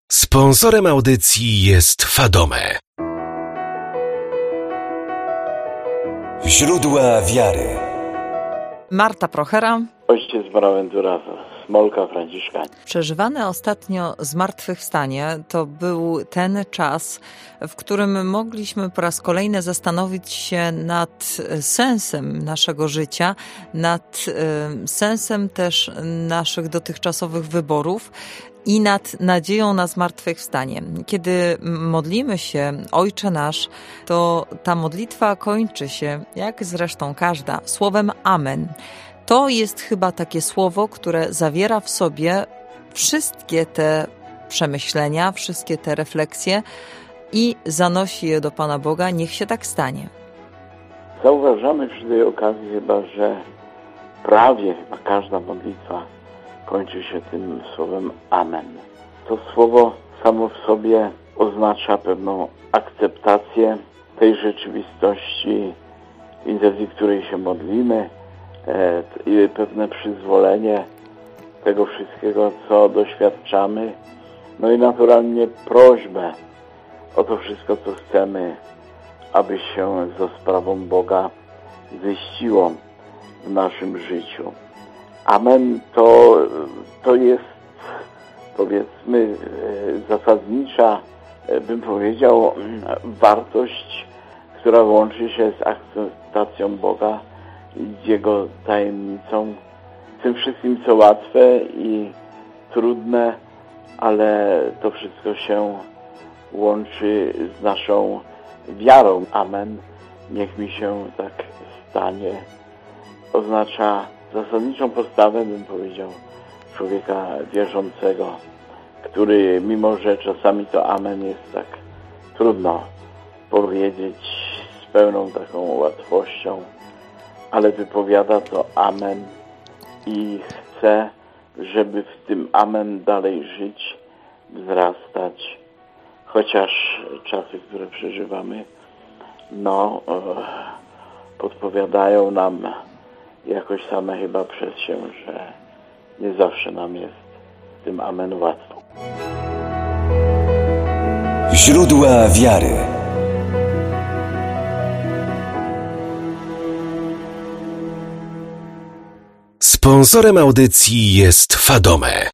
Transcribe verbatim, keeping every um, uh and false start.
Sponsorem audycji jest Fadome. Źródła wiary. Marta Prochera. Ojciec Bonaventura Smolka, Franciszkanin. Przeżywane ostatnio zmartwychwstanie to był ten czas, w którym mogliśmy po raz kolejny zastanowić się nad sensem naszego życia, nad y, sensem też naszych dotychczasowych wyborów i nad nadzieją na zmartwychwstanie. Kiedy modlimy się Ojcze Nasz, to ta modlitwa kończy się, jak zresztą każda, słowem Amen. To jest chyba takie słowo, które zawiera w sobie wszystkie te przemyślenia, wszystkie te refleksje i zanosi je do Pana Boga. Niech się tak stanie. Zauważamy przy tej okazji chyba, że prawie chyba każda modlitwa kończy się tym słowem Amen. To słowo samo w sobie oznacza pewną akceptację tej rzeczywistości, w intencji której się modlimy, i pewne przyzwolenie tego wszystkiego, co doświadczamy, no i naturalnie prośbę o to wszystko, co chcemy, aby się za sprawą Boga ziściło w naszym życiu. Amen to, to jest, powiedzmy, zasadnicza, bym powiedział, wartość, która łączy się z akceptacją Boga i Jego tajemnicą, tym wszystkim, co łatwe i trudne, ale to wszystko się łączy z naszą wiarą. Amen. Niech mi się tak stanie. Oznacza zasadniczą postawę, bym powiedział, człowieka wierzącego, który, mimo że czasami to Amen jest tak trudno powiedzieć z pełną taką łatwością, ale wypowiada to Amen i chce, żeby w tym Amen dalej żyć, wzrastać. Chociaż czasy, które przeżywamy, no, podpowiadają nam jakoś same chyba przez się, że nie zawsze nam jest tym Amen łatwo. Źródła wiary. Sponsorem audycji jest Fadome.